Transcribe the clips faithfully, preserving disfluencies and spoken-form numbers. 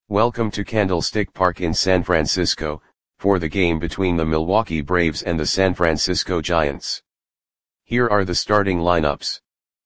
Welcome to Candlestick Park in San Francisco, for the game between the Milwaukee Braves and the San Francisco Giants. Here are the starting lineups.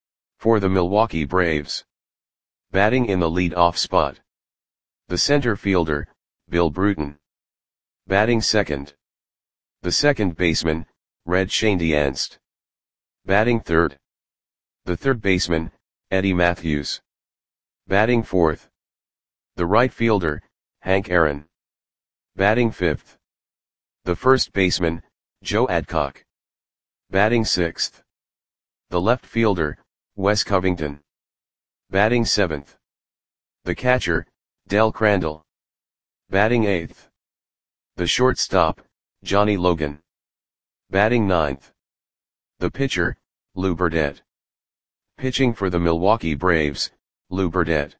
For the Milwaukee Braves. Batting in the lead-off spot. The center fielder, Bill Bruton. Batting second. The second baseman, Red Schoendienst. Batting third. The third baseman, Eddie Mathews. Batting fourth. The right fielder, Hank Aaron. Batting fifth. The first baseman, Joe Adcock. Batting sixth. The left fielder, Wes Covington. Batting seventh. The catcher, Del Crandall. Batting eighth. The shortstop, Johnny Logan. Batting ninth. The pitcher, Lou Burdette. Pitching for the Milwaukee Braves, Lou Burdette.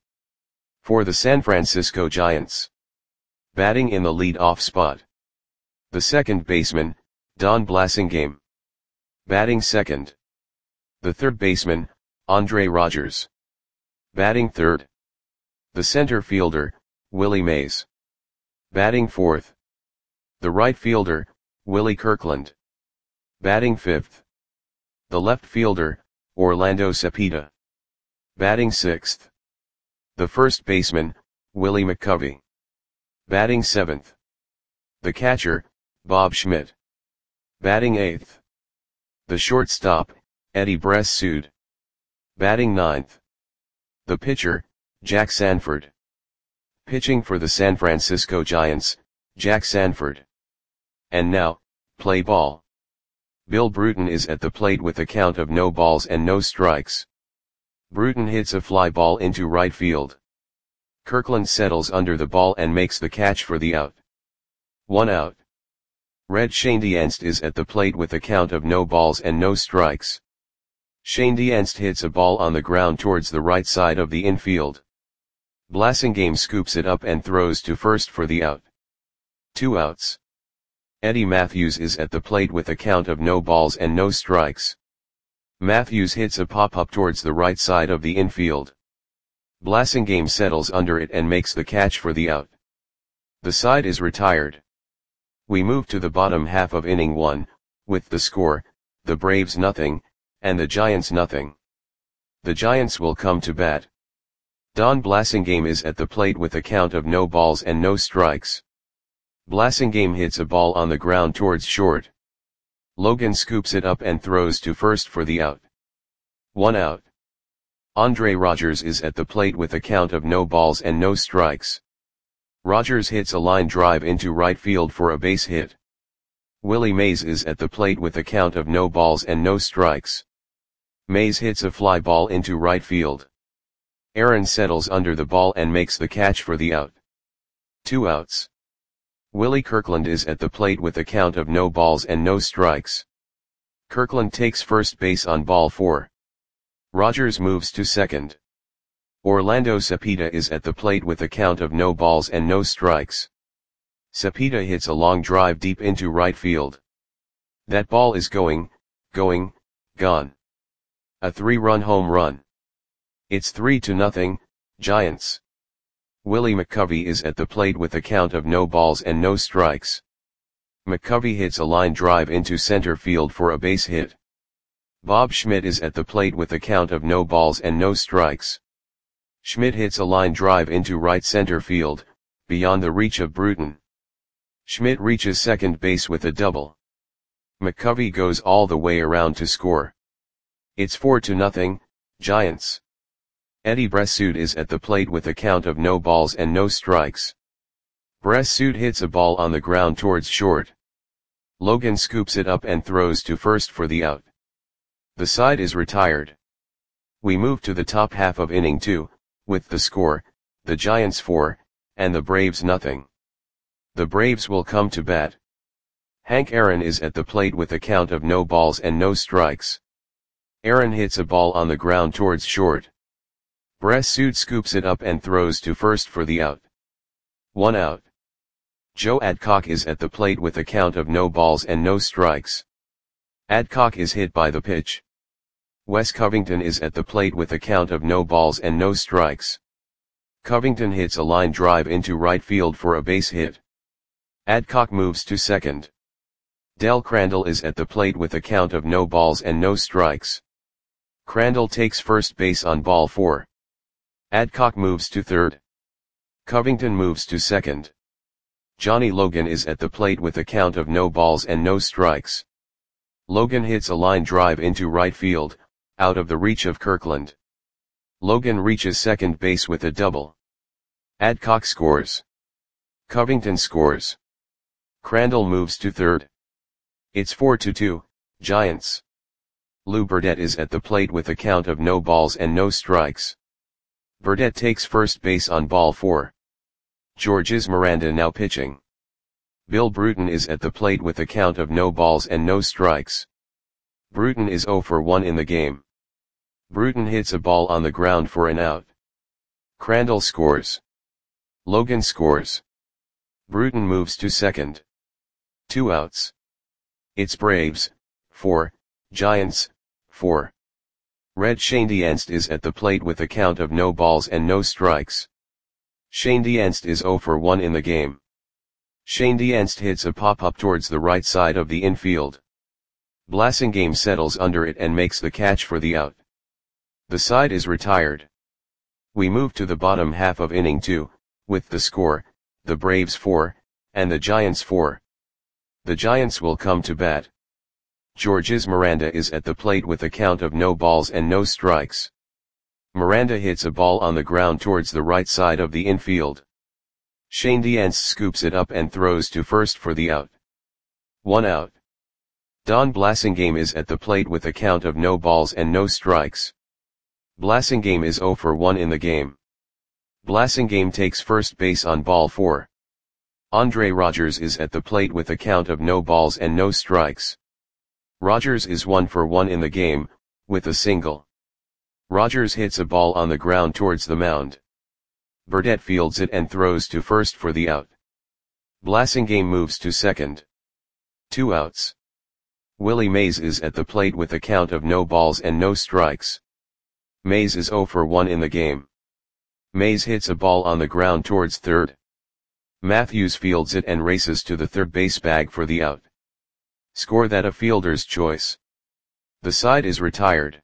For the San Francisco Giants. Batting in the lead-off spot. The second baseman, Don Blasingame. Batting second. The third baseman, Andre Rogers. Batting third. The center fielder, Willie Mays. Batting fourth. The right fielder, Willie Kirkland. Batting fifth. The left fielder, Orlando Cepeda. Batting sixth. The first baseman, Willie McCovey. Batting seventh. The catcher, Bob Schmidt. Batting eighth. The shortstop, Eddie Bressoud. Batting ninth. The pitcher, Jack Sanford. Pitching for the San Francisco Giants, Jack Sanford. And now, play ball. Bill Bruton is at the plate with a count of no balls and no strikes. Bruton hits a fly ball into right field. Kirkland settles under the ball and makes the catch for the out. One out. Red Schoendienst is at the plate with a count of no balls and no strikes. Schoendienst hits a ball on the ground towards the right side of the infield. Blasingame scoops it up and throws to first for the out. Two outs. Eddie Mathews is at the plate with a count of no balls and no strikes. Mathews hits a pop-up towards the right side of the infield. Blasingame settles under it and makes the catch for the out. The side is retired. We move to the bottom half of inning one, with the score, the Braves nothing, and the Giants nothing. The Giants will come to bat. Don Blasingame is at the plate with a count of no balls and no strikes. Blasingame hits a ball on the ground towards short. Logan scoops it up and throws to first for the out. One out. Andre Rogers is at the plate with a count of no balls and no strikes. Rogers hits a line drive into right field for a base hit. Willie Mays is at the plate with a count of no balls and no strikes. Mays hits a fly ball into right field. Aaron settles under the ball and makes the catch for the out. Two outs. Willie Kirkland is at the plate with a count of no balls and no strikes. Kirkland takes first base on ball four. Rogers moves to second. Orlando Cepeda is at the plate with a count of no balls and no strikes. Cepeda hits a long drive deep into right field. That ball is going, going, gone. A three-run home run. It's three to nothing, Giants. Willie McCovey is at the plate with a count of no balls and no strikes. McCovey hits a line drive into center field for a base hit. Bob Schmidt is at the plate with a count of no balls and no strikes. Schmidt hits a line drive into right center field, beyond the reach of Bruton. Schmidt reaches second base with a double. McCovey goes all the way around to score. It's four to nothing, Giants. Eddie Bressoud is at the plate with a count of no balls and no strikes. Bressoud hits a ball on the ground towards short. Logan scoops it up and throws to first for the out. The side is retired. We move to the top half of inning two, with the score, the Giants four, and the Braves nothing. The Braves will come to bat. Hank Aaron is at the plate with a count of no balls and no strikes. Aaron hits a ball on the ground towards short. Bressoud scoops it up and throws to first for the out. One out. Joe Adcock is at the plate with a count of no balls and no strikes. Adcock is hit by the pitch. Wes Covington is at the plate with a count of no balls and no strikes. Covington hits a line drive into right field for a base hit. Adcock moves to second. Del Crandall is at the plate with a count of no balls and no strikes. Crandall takes first base on ball four. Adcock moves to third. Covington moves to second. Johnny Logan is at the plate with a count of no balls and no strikes. Logan hits a line drive into right field, out of the reach of Kirkland. Logan reaches second base with a double. Adcock scores. Covington scores. Crandall moves to third. It's four to two, Giants. Lou Burdette is at the plate with a count of no balls and no strikes. Burdette takes first base on ball four. Georges Miranda now pitching. Bill Bruton is at the plate with a count of no balls and no strikes. Bruton is zero for one in the game. Bruton hits a ball on the ground for an out. Crandall scores. Logan scores. Bruton moves to second. Two outs. It's Braves, four, Giants, four. Red Shane Dienst is at the plate with a count of no balls and no strikes. Shane Dienst is zero for one in the game. Shane Dienst hits a pop-up towards the right side of the infield. Blasingame settles under it and makes the catch for the out. The side is retired. We move to the bottom half of inning two, with the score, the Braves four, and the Giants four. The Giants will come to bat. Georges Miranda is at the plate with a count of no balls and no strikes. Miranda hits a ball on the ground towards the right side of the infield. Shane Dienst scoops it up and throws to first for the out. One out. Don Blasingame is at the plate with a count of no balls and no strikes. Blasingame is zero for one in the game. Blasingame takes first base on ball four. Andre Rogers is at the plate with a count of no balls and no strikes. Rogers is one for one in the game, with a single. Rogers hits a ball on the ground towards the mound. Burdette fields it and throws to first for the out. Blasingame moves to second. Two outs. Willie Mays is at the plate with a count of no balls and no strikes. Mays is zero for one in the game. Mays hits a ball on the ground towards third. Matthews fields it and races to the third base bag for the out. Score that a fielder's choice. The side is retired.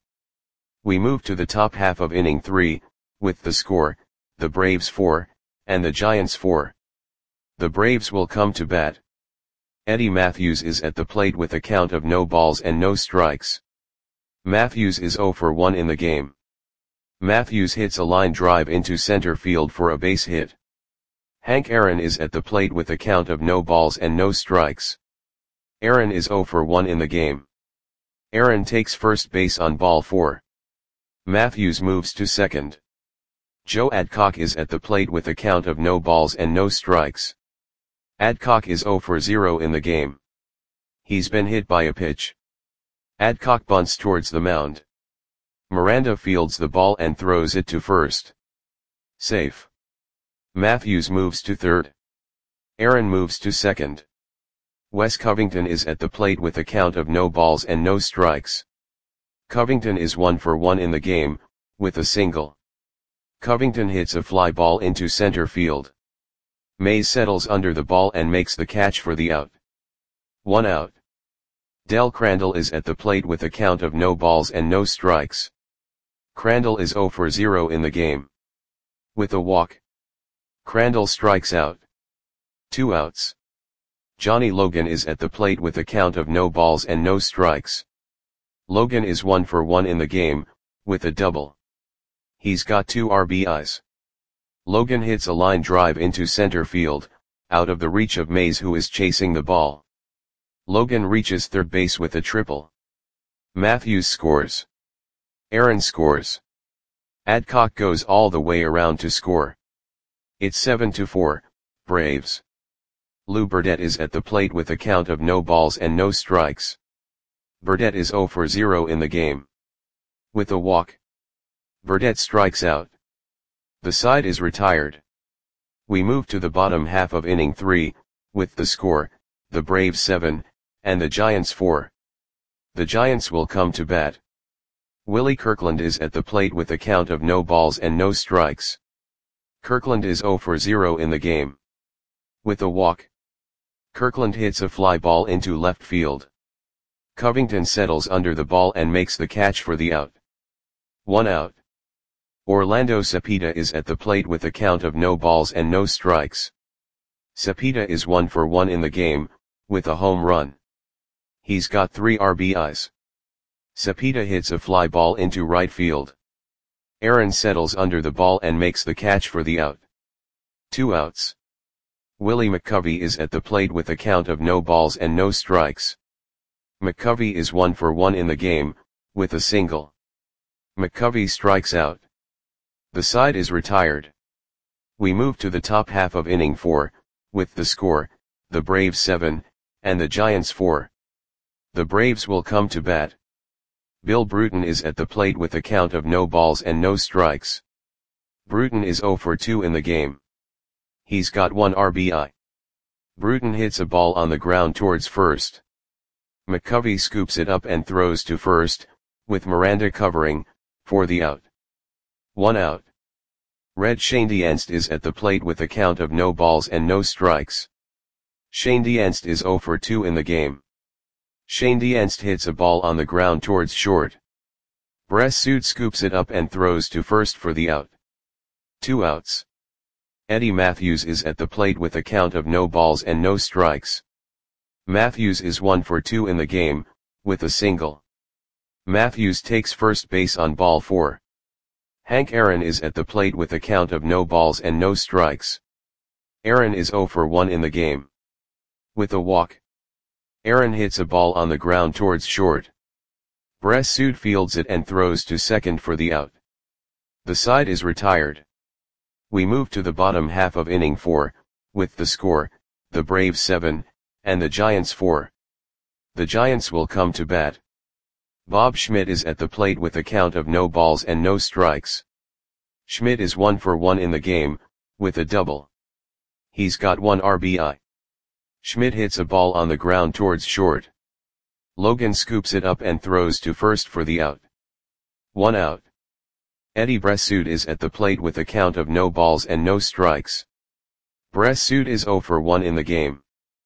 We move to the top half of inning three, with the score, the Braves four, and the Giants four. The Braves will come to bat. Eddie Matthews is at the plate with a count of no balls and no strikes. Matthews is zero for one in the game. Matthews hits a line drive into center field for a base hit. Hank Aaron is at the plate with a count of no balls and no strikes. Aaron is zero for one in the game. Aaron takes first base on ball four. Matthews moves to second. Joe Adcock is at the plate with a count of no balls and no strikes. Adcock is zero for zero in the game. He's been hit by a pitch. Adcock bunts towards the mound. Miranda fields the ball and throws it to first. Safe. Matthews moves to third. Aaron moves to second. Wes Covington is at the plate with a count of no balls and no strikes. Covington is one for one in the game, with a single. Covington hits a fly ball into center field. Mays settles under the ball and makes the catch for the out. One out. Del Crandall is at the plate with a count of no balls and no strikes. Crandall is zero for zero in the game. With a walk. Crandall strikes out. Two outs. Johnny Logan is at the plate with a count of no balls and no strikes. Logan is one for one in the game, with a double. He's got two R B Is. Logan hits a line drive into center field, out of the reach of Mays who is chasing the ball. Logan reaches third base with a triple. Matthews scores. Aaron scores. Adcock goes all the way around to score. It's seven to four, Braves. Lou Burdette is at the plate with a count of no balls and no strikes. Burdette is zero for zero in the game. With a walk. Burdette strikes out. The side is retired. We move to the bottom half of inning three, with the score, the Braves seven, and the Giants four. The Giants will come to bat. Willie Kirkland is at the plate with a count of no balls and no strikes. Kirkland is zero for zero in the game. With a walk, Kirkland hits a fly ball into left field. Covington settles under the ball and makes the catch for the out. One out. Orlando Cepeda is at the plate with a count of no balls and no strikes. Cepeda is one for one in the game, with a home run. He's got three R B Is. Cepeda hits a fly ball into right field. Aaron settles under the ball and makes the catch for the out. Two outs. Willie McCovey is at the plate with a count of no balls and no strikes. McCovey is one for one in the game, with a single. McCovey strikes out. The side is retired. We move to the top half of inning four, with the score, the Braves seven, and the Giants four. The Braves will come to bat. Bill Bruton is at the plate with a count of no balls and no strikes. Bruton is zero for two in the game. He's got one R B I. Bruton hits a ball on the ground towards first. McCovey scoops it up and throws to first, with Miranda covering, for the out. One out. Red Schoendienst is at the plate with a count of no balls and no strikes. Schoendienst is zero for two in the game. Schoendienst hits a ball on the ground towards short. Bressud scoops it up and throws to first for the out. Two outs. Eddie Matthews is at the plate with a count of no balls and no strikes. Matthews is one for two in the game, with a single. Matthews takes first base on ball four. Hank Aaron is at the plate with a count of no balls and no strikes. Aaron is zero for one in the game. With a walk, Aaron hits a ball on the ground towards short. Bressud fields it and throws to second for the out. The side is retired. We move to the bottom half of inning four, with the score, the Braves seven, and the Giants four. The Giants will come to bat. Bob Schmidt is at the plate with a count of no balls and no strikes. Schmidt is one for one in the game, with a double. He's got one R B I. Schmidt hits a ball on the ground towards short. Logan scoops it up and throws to first for the out. One out. Eddie Bressud is at the plate with a count of no balls and no strikes. Bressud is zero for one in the game.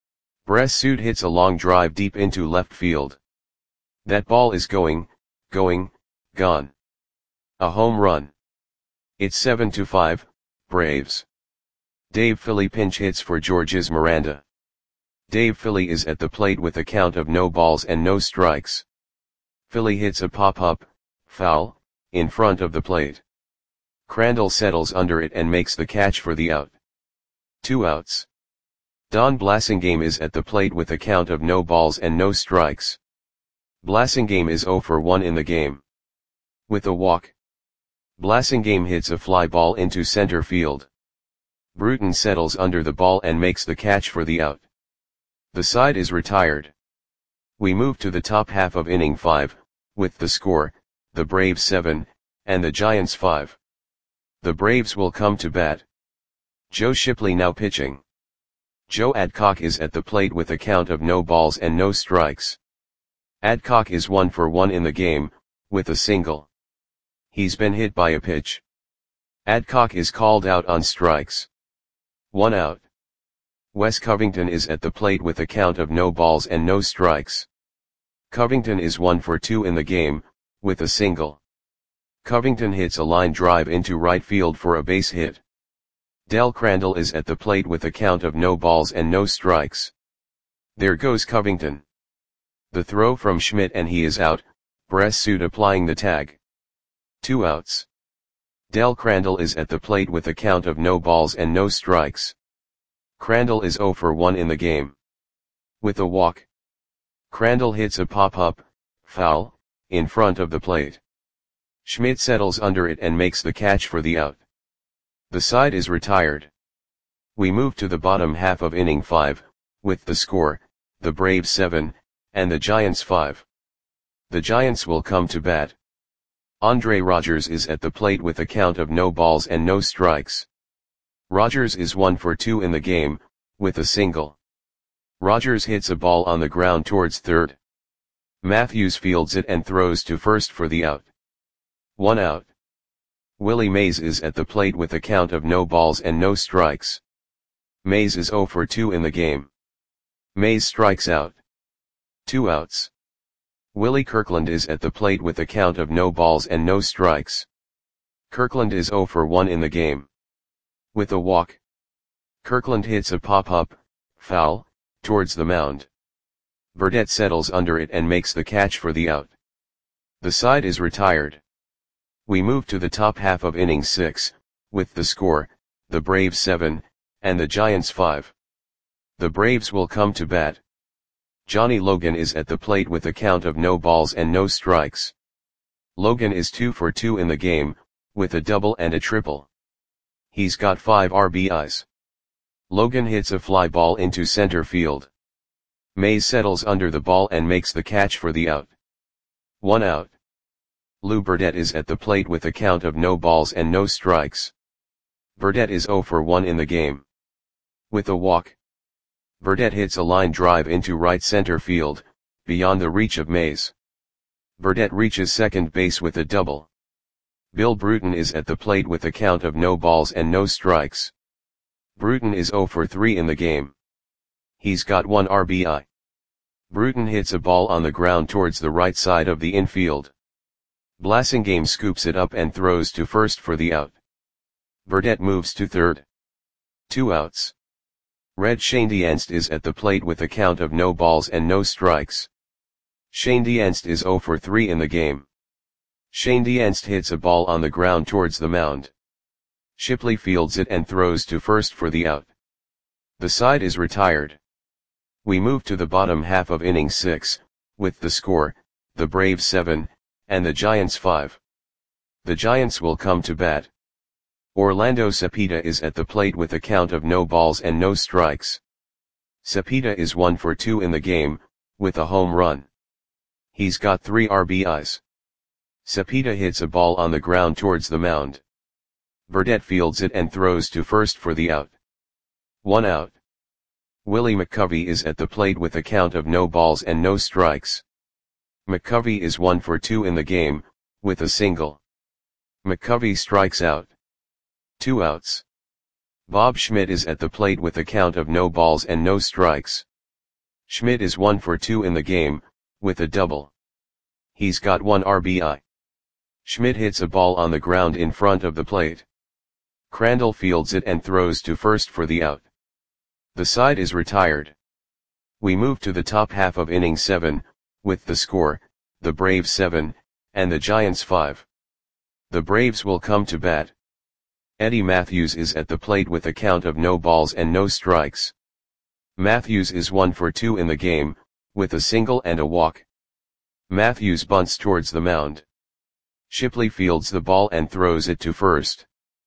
Bressud hits a long drive deep into left field. That ball is going, going, gone. A home run. It's seven to five, Braves. Dave Philly pinch hits for Georges Miranda. Dave Philly is at the plate with a count of no balls and no strikes. Philly hits a pop-up, foul, in front of the plate. Crandall settles under it and makes the catch for the out. Two outs. Don Blasingame is at the plate with a count of no balls and no strikes. Blasingame is zero for one in the game. With a walk, Blasingame hits a fly ball into center field. Bruton settles under the ball and makes the catch for the out. The side is retired. We move to the top half of inning five, with the score, the Braves seven, and the Giants five. The Braves will come to bat. Joe Shipley now pitching. Joe Adcock is at the plate with a count of no balls and no strikes. Adcock is one for one in the game, with a single. He's been hit by a pitch. Adcock is called out on strikes. One out. Wes Covington is at the plate with a count of no balls and no strikes. Covington is one for two in the game, with a single. Covington hits a line drive into right field for a base hit. Del Crandall is at the plate with a count of no balls and no strikes. There goes Covington. The throw from Schmidt and he is out, Bressud applying the tag. Two outs. Del Crandall is at the plate with a count of no balls and no strikes. Crandall is zero for one in the game. With a walk, Crandall hits a pop-up, foul, in front of the plate. Schmidt settles under it and makes the catch for the out. The side is retired. We move to the bottom half of inning five, with the score, the Braves seven, and the Giants five. The Giants will come to bat. Andre Rogers is at the plate with a count of no balls and no strikes. Rogers is one for two in the game, with a single. Rogers hits a ball on the ground towards third. Matthews fields it and throws to first for the out. One out. Willie Mays is at the plate with a count of no balls and no strikes. Mays is zero for two in the game. Mays strikes out. Two outs. Willie Kirkland is at the plate with a count of no balls and no strikes. Kirkland is zero for one in the game. With a walk. Kirkland hits a pop-up, foul, towards the mound. Burdette settles under it and makes the catch for the out. The side is retired. We move to the top half of inning six, with the score, the Braves seven, and the Giants five. The Braves will come to bat. Johnny Logan is at the plate with a count of no balls and no strikes. Logan is two for two in the game, with a double and a triple. He's got five R B Is. Logan hits a fly ball into center field. Mays settles under the ball and makes the catch for the out. One out. Lou Burdette is at the plate with a count of no balls and no strikes. Burdette is zero for one in the game. With a walk. Burdette hits a line drive into right center field, beyond the reach of Mays. Burdette reaches second base with a double. Bill Bruton is at the plate with a count of no balls and no strikes. Bruton is zero for three in the game. He's got one R B I. Bruton hits a ball on the ground towards the right side of the infield. Blasingame scoops it up and throws to first for the out. Burdette moves to third. Two outs. Red Schoendienst is at the plate with a count of no balls and no strikes. Schoendienst is zero for three in the game. Schoendienst hits a ball on the ground towards the mound. Shipley fields it and throws to first for the out. The side is retired. We move to the bottom half of inning six, with the score, the Braves seven, and the Giants five. The Giants will come to bat. Orlando Cepeda is at the plate with a count of no balls and no strikes. Cepeda is one for two in the game, with a home run. He's got three R B Is. Cepeda hits a ball on the ground towards the mound. Burdette fields it and throws to first for the out. One out. Willie McCovey is at the plate with a count of no balls and no strikes. McCovey is one for two in the game, with a single. McCovey strikes out. Two outs. Bob Schmidt is at the plate with a count of no balls and no strikes. Schmidt is one for two in the game, with a double. He's got one R B I. Schmidt hits a ball on the ground in front of the plate. Crandall fields it and throws to first for the out. The side is retired. We move to the top half of inning seven, with the score, the Braves seven, and the Giants five. The Braves will come to bat. Eddie Matthews is at the plate with a count of no balls and no strikes. Matthews is one for two in the game, with a single and a walk. Matthews bunts towards the mound. Shipley fields the ball and throws it to first.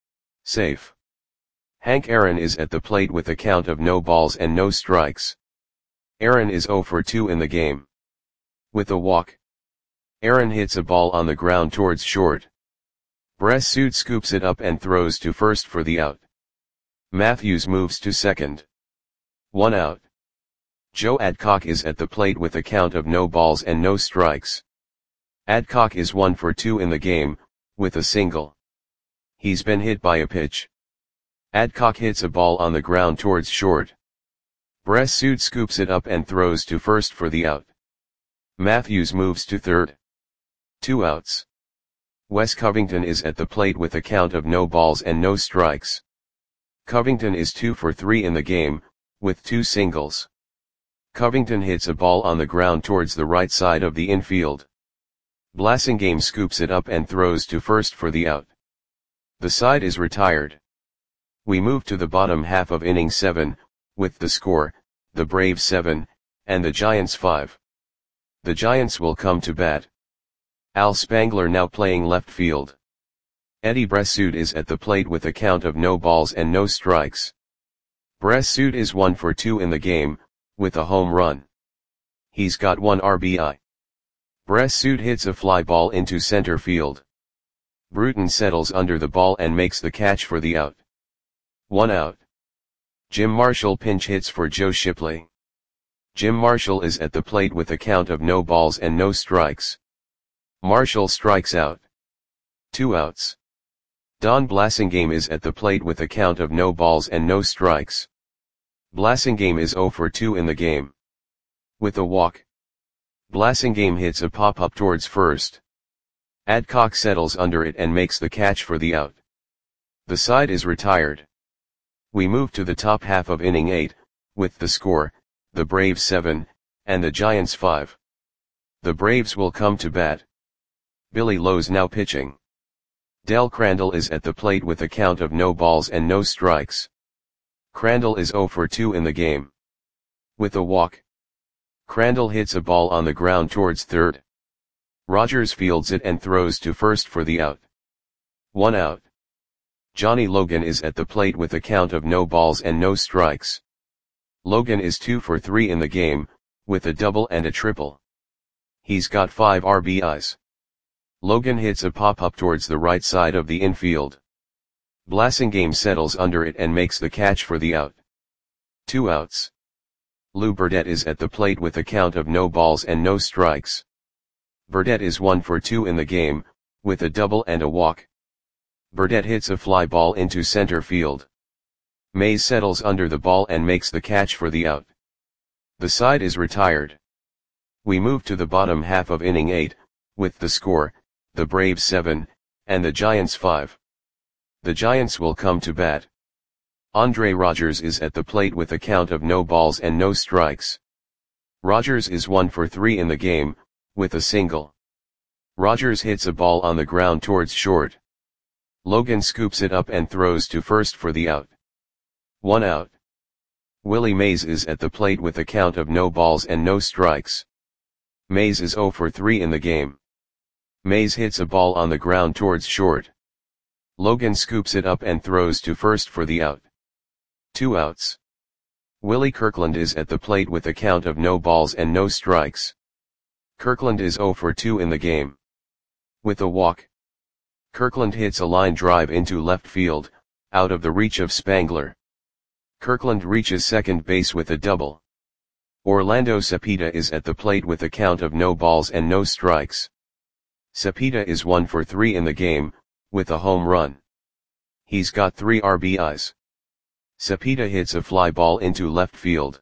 Safe. Hank Aaron is at the plate with a count of no balls and no strikes. Aaron is zero for two in the game. With a walk. Aaron hits a ball on the ground towards short. Bressud scoops it up and throws to first for the out. Matthews moves to second. One out. Joe Adcock is at the plate with a count of no balls and no strikes. Adcock is one for two in the game, with a single. He's been hit by a pitch. Adcock hits a ball on the ground towards short. Bressud scoops it up and throws to first for the out. Matthews moves to third. Two outs. Wes Covington is at the plate with a count of no balls and no strikes. Covington is two for three in the game, with two singles. Covington hits a ball on the ground towards the right side of the infield. Blasingame scoops it up and throws to first for the out. The side is retired. We move to the bottom half of inning seven, with the score, the Braves seven, and the Giants five. The Giants will come to bat. Al Spangler now playing left field. Eddie Bressud is at the plate with a count of no balls and no strikes. Bressud is one for two in the game, with a home run. He's got one R B I. Bressud hits a fly ball into center field. Bruton settles under the ball and makes the catch for the out. One out. Jim Marshall pinch hits for Joe Shipley. Jim Marshall is at the plate with a count of no balls and no strikes. Marshall strikes out. Two outs. Don Blasingame is at the plate with a count of no balls and no strikes. Blasingame is zero for two in the game. With a walk, Blasingame hits a pop-up towards first. Adcock settles under it and makes the catch for the out. The side is retired. We move to the top half of inning eight, with the score, the Braves seven, and the Giants five. The Braves will come to bat. Billy Lowe's now pitching. Del Crandall is at the plate with a count of no balls and no strikes. Crandall is zero for two in the game. With a walk, Crandall hits a ball on the ground towards third. Rogers fields it and throws to first for the out. One out. Johnny Logan is at the plate with a count of no balls and no strikes. Logan is two for three in the game, with a double and a triple. He's got five R B Is. Logan hits a pop-up towards the right side of the infield. Blasingame settles under it and makes the catch for the out. Two outs. Lou Burdette is at the plate with a count of no balls and no strikes. Burdette is one for two in the game, with a double and a walk. Burdette hits a fly ball into center field. Mays settles under the ball and makes the catch for the out. The side is retired. We move to the bottom half of inning eight, with the score, the Braves seven, and the Giants five. The Giants will come to bat. Andre Rogers is at the plate with a count of no balls and no strikes. Rogers is one for three in the game, with a single. Rogers hits a ball on the ground towards short. Logan scoops it up and throws to first for the out. One out. Willie Mays is at the plate with a count of no balls and no strikes. Mays is zero for three in the game. Mays hits a ball on the ground towards short. Logan scoops it up and throws to first for the out. Two outs. Willie Kirkland is at the plate with a count of no balls and no strikes. Kirkland is zero for two in the game. With a walk, Kirkland hits a line drive into left field, out of the reach of Spangler. Kirkland reaches second base with a double. Orlando Cepeda is at the plate with a count of no balls and no strikes. Cepeda is one for three in the game, with a home run. He's got three R B Is. Cepeda hits a fly ball into left field.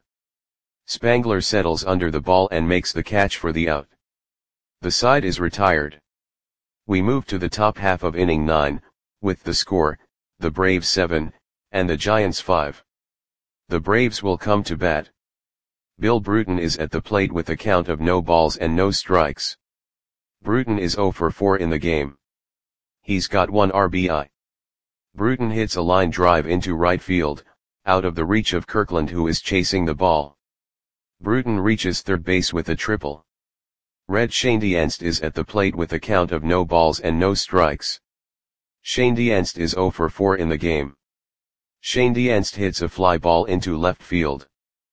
Spangler settles under the ball and makes the catch for the out. The side is retired. We move to the top half of inning nine, with the score, the Braves seven, and the Giants five. The Braves will come to bat. Bill Bruton is at the plate with a count of no balls and no strikes. Bruton is zero for four in the game. He's got one R B I. Bruton hits a line drive into right field, out of the reach of Kirkland who is chasing the ball. Bruton reaches third base with a triple. Red Schoendienst is at the plate with a count of no balls and no strikes. Schoendienst is zero for four in the game. Schoendienst hits a fly ball into left field.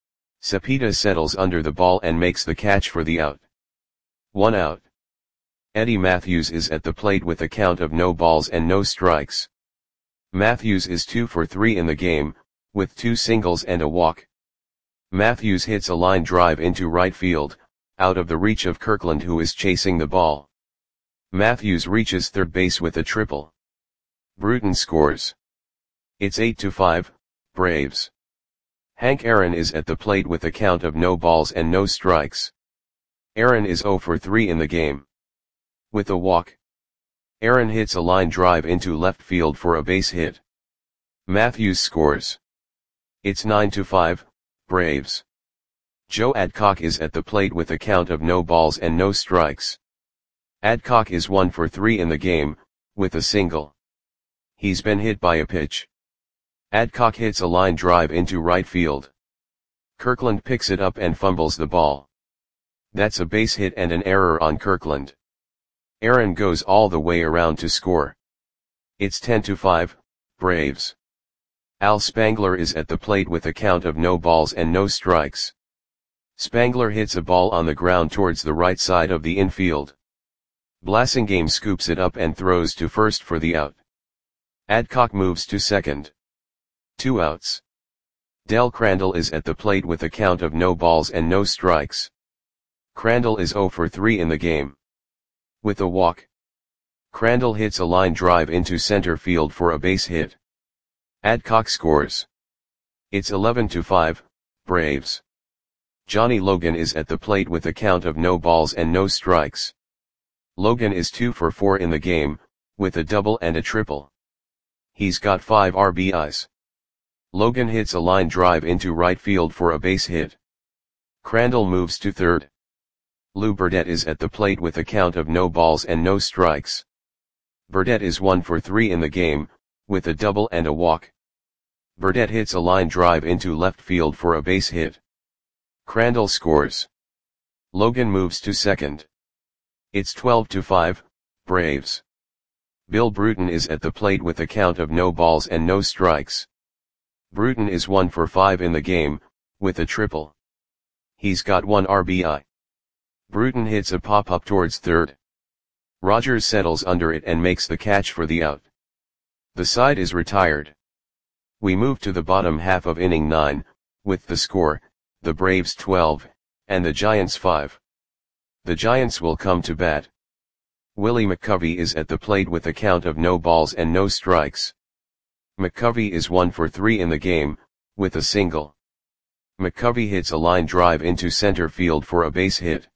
Cepeda settles under the ball and makes the catch for the out. One out. Eddie Matthews is at the plate with a count of no balls and no strikes. Matthews is two for three in the game, with two singles and a walk. Matthews hits a line drive into right field, out of the reach of Kirkland who is chasing the ball. Matthews reaches third base with a triple. Bruton scores. It's eight to five, Braves. Hank Aaron is at the plate with a count of no balls and no strikes. Aaron is zero for three in the game. With a walk, Aaron hits a line drive into left field for a base hit. Matthews scores. It's nine to five, Braves. Joe Adcock is at the plate with a count of no balls and no strikes. Adcock is one for three in the game, with a single. He's been hit by a pitch. Adcock hits a line drive into right field. Kirkland picks it up and fumbles the ball. That's a base hit and an error on Kirkland. Aaron goes all the way around to score. It's ten to five, Braves. Al Spangler is at the plate with a count of no balls and no strikes. Spangler hits a ball on the ground towards the right side of the infield. Blasingame scoops it up and throws to first for the out. Adcock moves to second. Two outs. Del Crandall is at the plate with a count of no balls and no strikes. Crandall is zero for three in the game. With a walk, Crandall hits a line drive into center field for a base hit. Adcock scores. It's eleven to five, Braves. Johnny Logan is at the plate with a count of no balls and no strikes. Logan is two for four in the game, with a double and a triple. He's got five R B Is. Logan hits a line drive into right field for a base hit. Crandall moves to third. Lou Burdette is at the plate with a count of no balls and no strikes. Burdette is one for three in the game, with a double and a walk. Burdette hits a line drive into left field for a base hit. Crandall scores. Logan moves to second. It's twelve to five, Braves. Bill Bruton is at the plate with a count of no balls and no strikes. Bruton is one for five in the game, with a triple. He's got one R B I. Bruton hits a pop-up towards third. Rogers settles under it and makes the catch for the out. The side is retired. We move to the bottom half of inning nine, with the score, the Braves twelve, and the Giants five. The Giants will come to bat. Willie McCovey is at the plate with a count of no balls and no strikes. McCovey is one for three in the game, with a single. McCovey hits a line drive into center field for a base hit.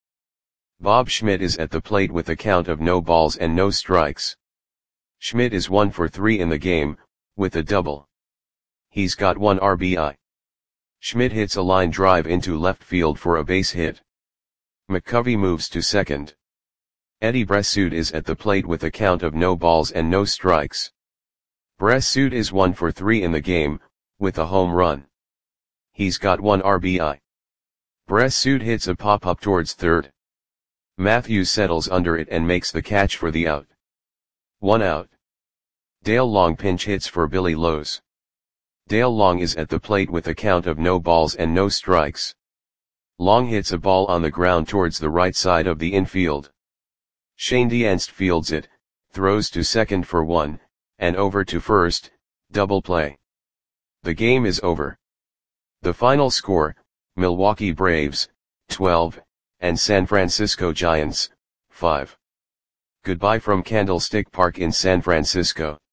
Bob Schmidt is at the plate with a count of no balls and no strikes. Schmidt is one for three in the game, with a double. He's got one R B I. Schmidt hits a line drive into left field for a base hit. McCovey moves to second. Eddie Bressoud is at the plate with a count of no balls and no strikes. Bressoud is one for three in the game, with a home run. He's got one R B I. Bressoud hits a pop-up towards third. Matthews settles under it and makes the catch for the out. One out. Dale Long pinch hits for Billy Lowe's. Dale Long is at the plate with a count of no balls and no strikes. Long hits a ball on the ground towards the right side of the infield. Shane Dienst fields it, throws to second for one, and over to first, double play. The game is over. The final score, Milwaukee Braves, twelve, and San Francisco Giants, five. Goodbye from Candlestick Park in San Francisco.